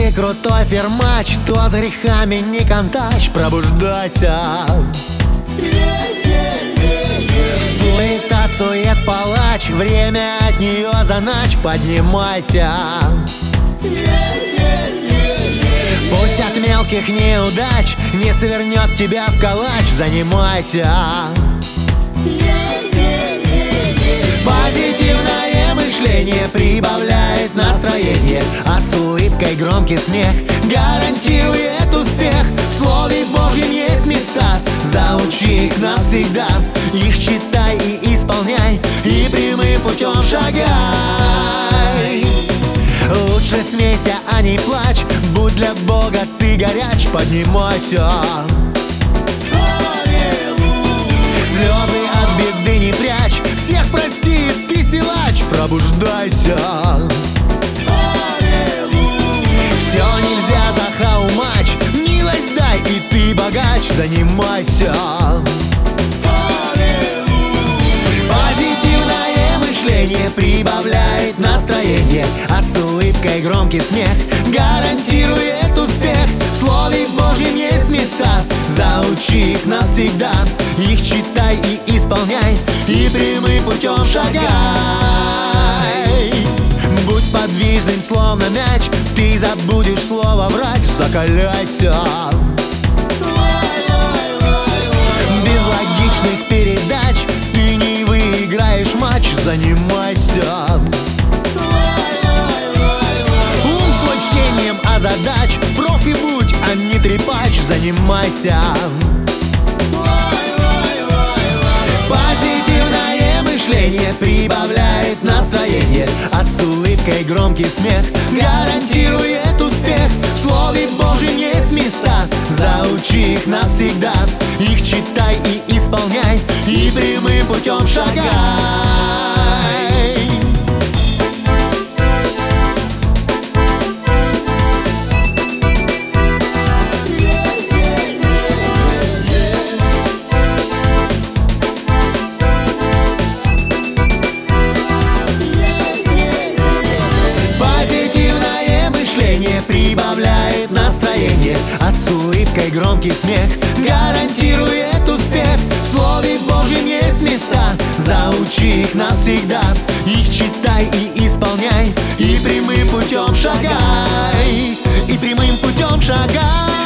ты крутой фермач, то с грехами не контач. Пробуждайся. Суета, сует, палач, время от нее заначь. Поднимайся. Пусть от мелких неудач не свернет тебя в калач. Занимайся. Позитивное мышление прибавляет настроение, а с улыбкой громкий смех гарантирует успех. В Слове Божьем есть места, заучи их навсегда. Их читай и исполняй, и прямым путем шагай. Лучше смейся, а не плачь, будь для Бога ты горяч. Поднимайся. Слезы от беды не прячь, всех прости, ты силач. Пробуждайся. Все нельзя захаумач, милость дай, и ты богач. Занимайся. Позитивное мышление прибавляет настроение, а с улыбкой громкий смех гарантирует успех. В Слове Божьем есть места, заучи их навсегда. Их читай и исполняй, и прямым путем шагай. Будь подвижным, словно мяч, ты забудешь слово врач. Закаляйся. Без логичных передач ты не выиграешь матч. Занимайся. Ум свой чтением озадач, профи будь, а не трепач. Занимайся. Позитивное мышление прибавляет настроение, а с улыбкой громкий смех гарантирует успех. В Слове Божьем есть места, заучи их навсегда. Их читай и исполняй, и прямым путем шагай. Прибавляет настроение, а с улыбкой громкий смех гарантирует успех. В Слове Божьем есть места, заучи их навсегда. Их читай и исполняй, и прямым путем шагай. И прямым путем шагай.